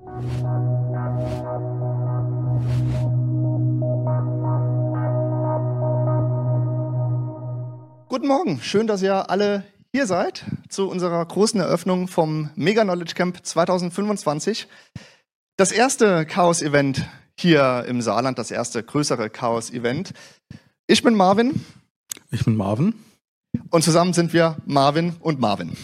Guten Morgen, schön, dass ihr alle hier seid zu unserer großen Eröffnung vom Mega Knowledge Camp 2025. Das erste Chaos-Event hier im Saarland, das erste größere Chaos-Event. Ich bin Marvin. Ich bin Marvin. Und zusammen sind wir Marvin und Marvin.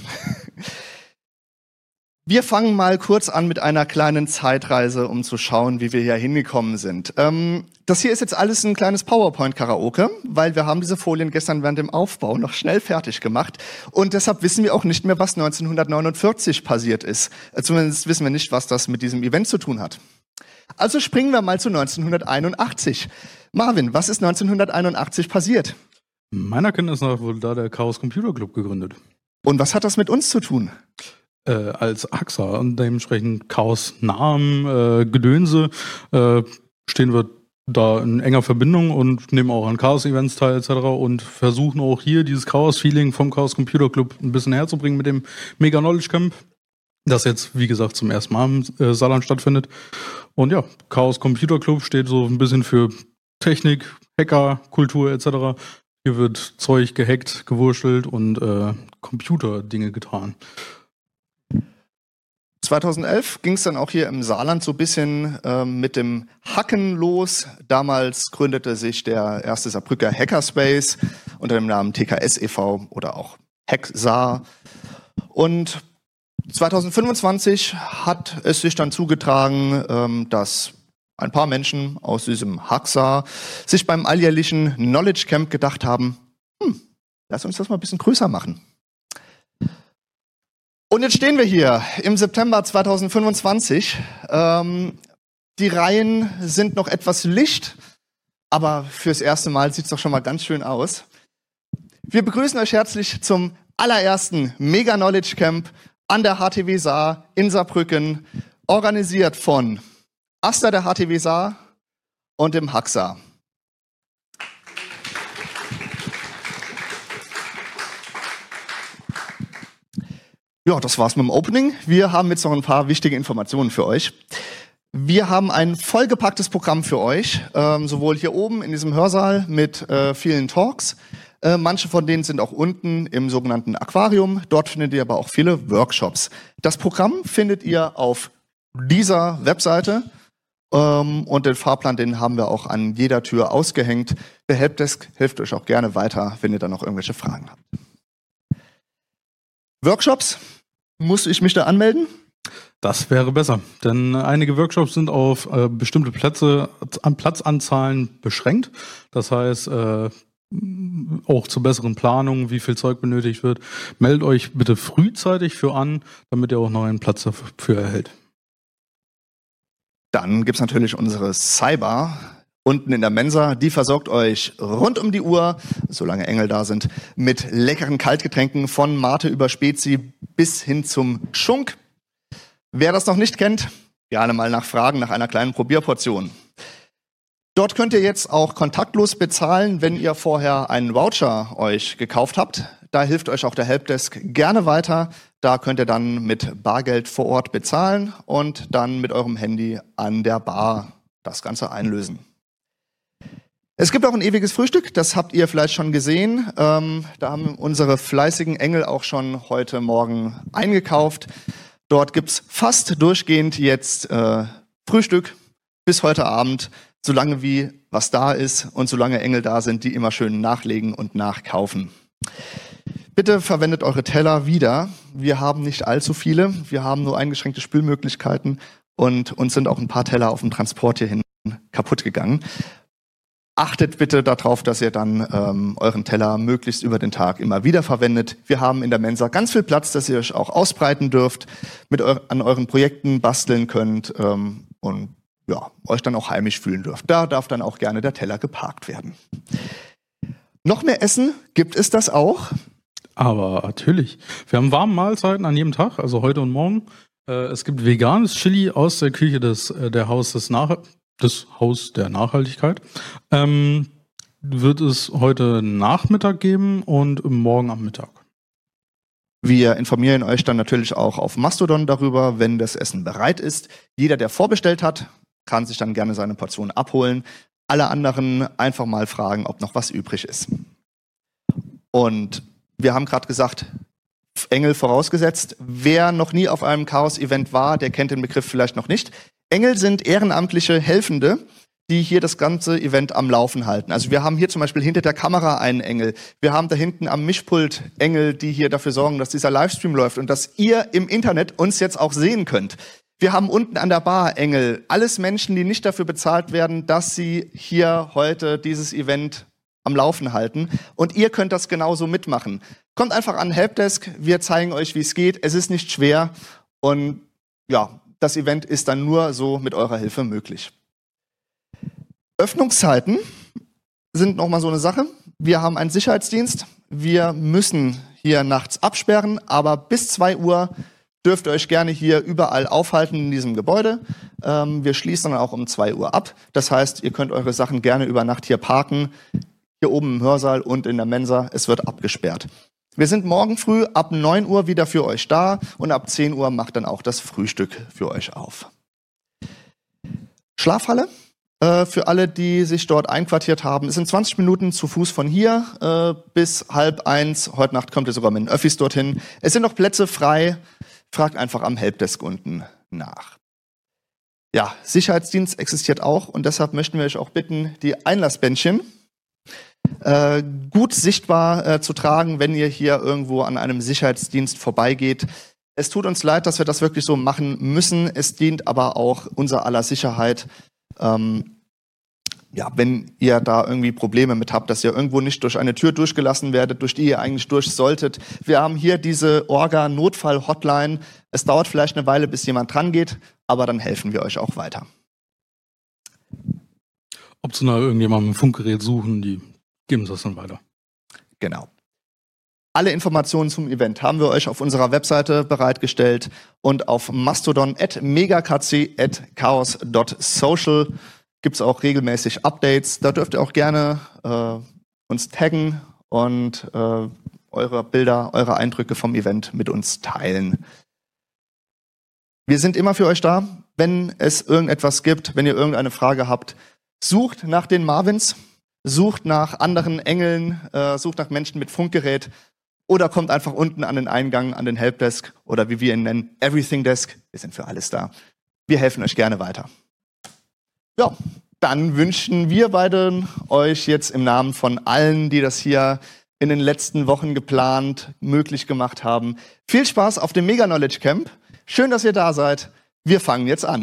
Wir fangen mal kurz an mit einer kleinen Zeitreise, um zu schauen, wie wir hier hingekommen sind. Das hier ist jetzt alles ein kleines PowerPoint-Karaoke, weil wir haben diese Folien gestern während dem Aufbau noch schnell fertig gemacht. Und deshalb wissen wir auch nicht mehr, was 1949 passiert ist. Zumindest wissen wir nicht, was das mit diesem Event zu tun hat. Also springen wir mal zu 1981. Marvin, was ist 1981 passiert? Meiner Kenntnis nach wurde da der Chaos Computer Club gegründet. Und was hat das mit uns zu tun? Als AXA und dementsprechend Chaos-nahem Gedönse stehen wir da in enger Verbindung und nehmen auch an Chaos-Events teil etc. und versuchen auch hier dieses Chaos-Feeling vom Chaos Computer Club ein bisschen herzubringen mit dem Mega Knowledge Camp, das jetzt, wie gesagt, zum ersten Mal im Saarland stattfindet. Und ja, Chaos Computer Club steht so ein bisschen für Technik, Hacker, Kultur etc. Hier wird Zeug gehackt, gewurschtelt und Computerdinge getan. 2011 ging es dann auch hier im Saarland so ein bisschen mit dem Hacken los. Damals gründete sich der erste Saarbrücker Hackerspace unter dem Namen TKS e.V. oder auch HackSaar. Und 2025 hat es sich dann zugetragen, dass ein paar Menschen aus diesem HackSaar sich beim alljährlichen Knowledge Camp gedacht haben, lass uns das mal ein bisschen größer machen. Und jetzt stehen wir hier im September 2025. Die Reihen sind noch etwas licht, aber fürs erste Mal sieht es doch schon mal ganz schön aus. Wir begrüßen euch herzlich zum allerersten Mega Knowledge Camp an der HTW Saar in Saarbrücken, organisiert von AStA der HTW Saar und dem HackSaar. Ja, das war's mit dem Opening. Wir haben jetzt noch ein paar wichtige Informationen für euch. Wir haben ein vollgepacktes Programm für euch, sowohl hier oben in diesem Hörsaal mit vielen Talks. Manche von denen sind auch unten im sogenannten Aquarium. Dort findet ihr aber auch viele Workshops. Das Programm findet ihr auf dieser Webseite und den Fahrplan, den haben wir auch an jeder Tür ausgehängt. Der Helpdesk hilft euch auch gerne weiter, wenn ihr dann noch irgendwelche Fragen habt. Workshops. Muss ich mich da anmelden? Das wäre besser, denn einige Workshops sind auf bestimmte Platzanzahlen beschränkt. Das heißt, auch zur besseren Planung, wie viel Zeug benötigt wird. Meldet euch bitte frühzeitig für an, damit ihr auch noch einen Platz dafür erhält. Dann gibt's natürlich unsere Cyber unten in der Mensa. Die versorgt euch rund um die Uhr, solange Engel da sind, mit leckeren Kaltgetränken von Mate über Spezi bis hin zum Schunk. Wer das noch nicht kennt, gerne mal nachfragen nach einer kleinen Probierportion. Dort könnt ihr jetzt auch kontaktlos bezahlen, wenn ihr vorher einen Voucher euch gekauft habt. Da hilft euch auch der Helpdesk gerne weiter. Da könnt ihr dann mit Bargeld vor Ort bezahlen und dann mit eurem Handy an der Bar das Ganze einlösen. Es gibt auch ein ewiges Frühstück, das habt ihr vielleicht schon gesehen. Da haben unsere fleißigen Engel auch schon heute Morgen eingekauft. Dort gibt's fast durchgehend jetzt Frühstück bis heute Abend, solange wie was da ist und solange Engel da sind, die immer schön nachlegen und nachkaufen. Bitte verwendet eure Teller wieder. Wir haben nicht allzu viele, wir haben nur eingeschränkte Spülmöglichkeiten und uns sind auch ein paar Teller auf dem Transport hierhin kaputt gegangen. Achtet bitte darauf, dass ihr dann euren Teller möglichst über den Tag immer wieder verwendet. Wir haben in der Mensa ganz viel Platz, dass ihr euch auch ausbreiten dürft, an euren Projekten basteln könnt und ja, euch dann auch heimisch fühlen dürft. Da darf dann auch gerne der Teller geparkt werden. Noch mehr Essen gibt es das auch? Aber natürlich. Wir haben warme Mahlzeiten an jedem Tag, also heute und morgen. Es gibt veganes Chili aus der Küche des Haus der Nachhaltigkeit. Wird es heute Nachmittag geben und morgen am Mittag. Wir informieren euch dann natürlich auch auf Mastodon darüber, wenn das Essen bereit ist. Jeder, der vorbestellt hat, kann sich dann gerne seine Portion abholen. Alle anderen einfach mal fragen, ob noch was übrig ist. Und wir haben gerade gesagt, Engel vorausgesetzt. Wer noch nie auf einem Chaos-Event war, der kennt den Begriff vielleicht noch nicht. Engel sind ehrenamtliche Helfende, die hier das ganze Event am Laufen halten. Also wir haben hier zum Beispiel hinter der Kamera einen Engel. Wir haben da hinten am Mischpult Engel, die hier dafür sorgen, dass dieser Livestream läuft und dass ihr im Internet uns jetzt auch sehen könnt. Wir haben unten an der Bar Engel. Alles Menschen, die nicht dafür bezahlt werden, dass sie hier heute dieses Event am Laufen halten. Und ihr könnt das genauso mitmachen. Kommt einfach an Helpdesk, wir zeigen euch, wie es geht. Es ist nicht schwer und ja, das Event ist dann nur so mit eurer Hilfe möglich. Öffnungszeiten sind nochmal so eine Sache. Wir haben einen Sicherheitsdienst. Wir müssen hier nachts absperren, aber bis 2 Uhr dürft ihr euch gerne hier überall aufhalten in diesem Gebäude. Wir schließen dann auch um 2 Uhr ab. Das heißt, ihr könnt eure Sachen gerne über Nacht hier parken. Hier oben im Hörsaal und in der Mensa. Es wird abgesperrt. Wir sind morgen früh ab 9 Uhr wieder für euch da und ab 10 Uhr macht dann auch das Frühstück für euch auf. Schlafhalle. Für alle, die sich dort einquartiert haben. Es sind 20 Minuten zu Fuß von hier bis 12:30. Heute Nacht kommt ihr sogar mit den Öffis dorthin. Es sind noch Plätze frei. Fragt einfach am Helpdesk unten nach. Ja, Sicherheitsdienst existiert auch und deshalb möchten wir euch auch bitten, die Einlassbändchen gut sichtbar zu tragen, wenn ihr hier irgendwo an einem Sicherheitsdienst vorbeigeht. Es tut uns leid, dass wir das wirklich so machen müssen. Es dient aber auch unser aller Sicherheit. Ja, wenn ihr da irgendwie Probleme mit habt, dass ihr irgendwo nicht durch eine Tür durchgelassen werdet, durch die ihr eigentlich durch solltet. Wir haben hier diese Orga-Notfall-Hotline. Es dauert vielleicht eine Weile, bis jemand dran geht, aber dann helfen wir euch auch weiter. Optional irgendjemandem ein Funkgerät suchen, die geben das dann weiter. Genau. Alle Informationen zum Event haben wir euch auf unserer Webseite bereitgestellt und auf Mastodon @megakc@chaos.social gibt es auch regelmäßig Updates. Da dürft ihr auch gerne uns taggen und eure Bilder, eure Eindrücke vom Event mit uns teilen. Wir sind immer für euch da. Wenn es irgendetwas gibt, wenn ihr irgendeine Frage habt, sucht nach den Marvins, sucht nach anderen Engeln, sucht nach Menschen mit Funkgerät oder kommt einfach unten an den Eingang, an den Helpdesk oder wie wir ihn nennen, Everything Desk. Wir sind für alles da. Wir helfen euch gerne weiter. Ja, dann wünschen wir beiden euch jetzt im Namen von allen, die das hier in den letzten Wochen geplant, möglich gemacht haben, viel Spaß auf dem Mega Knowledge Camp. Schön, dass ihr da seid. Wir fangen jetzt an.